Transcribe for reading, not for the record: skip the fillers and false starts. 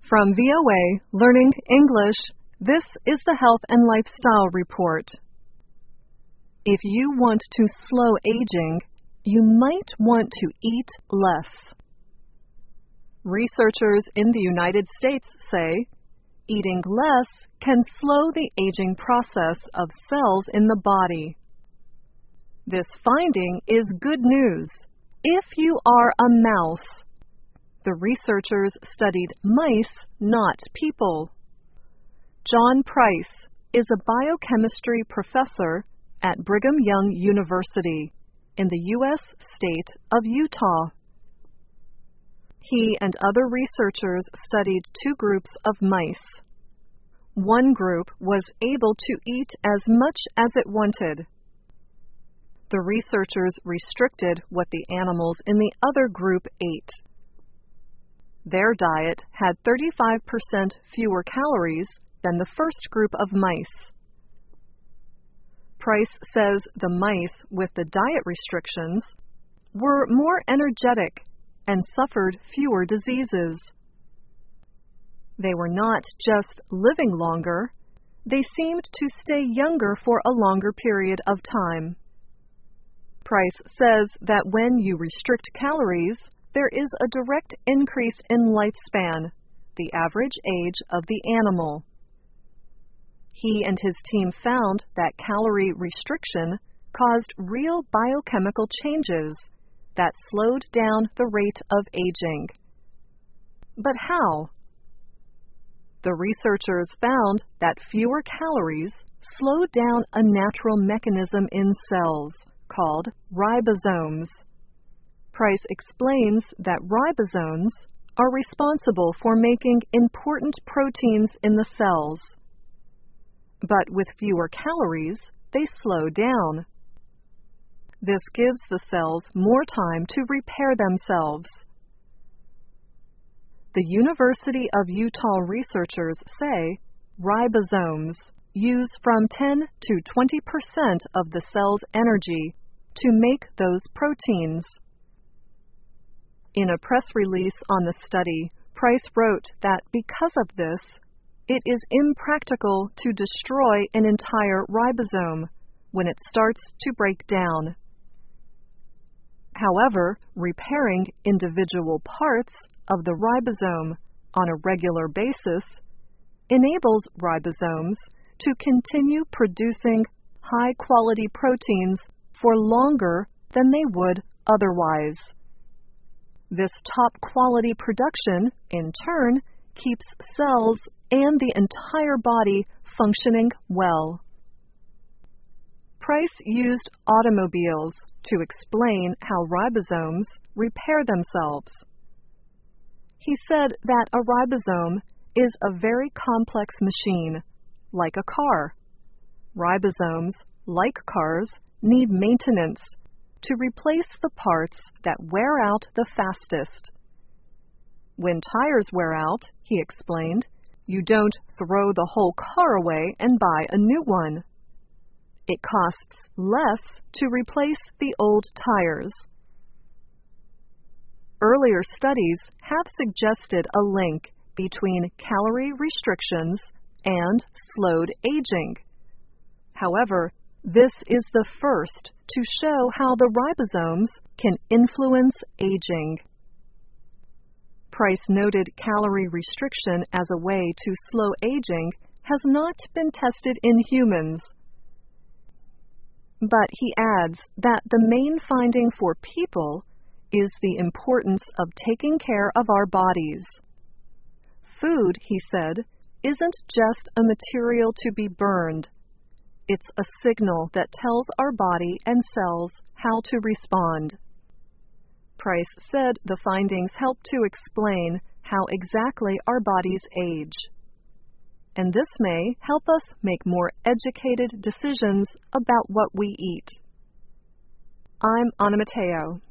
From VOA Learning English, this is the Health and Lifestyle Report. If you want to slow aging, you might want to eat less. Researchers in the United States say eating less can slow the aging process of cells in the body. This finding is good news if you are a mouse. The researchers studied mice, not people. John Price is a biochemistry professor at Brigham Young University in the U.S. state of Utah. He and other researchers studied two groups of mice. One group was able to eat as much as it wanted. The researchers restricted what the animals in the other group ate. Their diet had 35% fewer calories than the first group of mice. Price says the mice with the diet restrictions were more energetic and suffered fewer diseases. They were not just living longer, they seemed to stay younger for a longer period of time. Price says that when you restrict calories, there is a direct increase in lifespan, the average age of the animal. He and his team found that calorie restriction caused real biochemical changes that slowed down the rate of aging. But how? The researchers found that fewer calories slowed down a natural mechanism in cells called ribosomes. Price explains that ribosomes are responsible for making important proteins in the cells. But with fewer calories, they slow down. This gives the cells more time to repair themselves. The University of Utah researchers say ribosomes use from 10 to 20% of the cell's energy to make those proteins. In a press release on the study, Price wrote that because of this, it is impractical to destroy an entire ribosome when it starts to break down. However, repairing individual parts of the ribosome on a regular basis enables ribosomes to continue producing high-quality proteins for longer than they would otherwise. This top-quality production, in turn, keeps cells and the entire body functioning well. Price used automobiles to explain how ribosomes repair themselves. He said that a ribosome is a very complex machine, like a car. Ribosomes, like cars, need maintenance to replace the parts that wear out the fastest. When tires wear out, he explained, you don't throw the whole car away and buy a new one. It costs less to replace the old tires. Earlier studies have suggested a link between calorie restrictions and slowed aging. However, this is the first to show how the ribosomes can influence aging. Price noted calorie restriction as a way to slow aging has not been tested in humans. But he adds that the main finding for people is the importance of taking care of our bodies. Food, he said, isn't just a material to be burned. It's a signal that tells our body and cells how to respond. Price said the findings help to explain how exactly our bodies age. And this may help us make more educated decisions about what we eat. I'm Anna Mateo.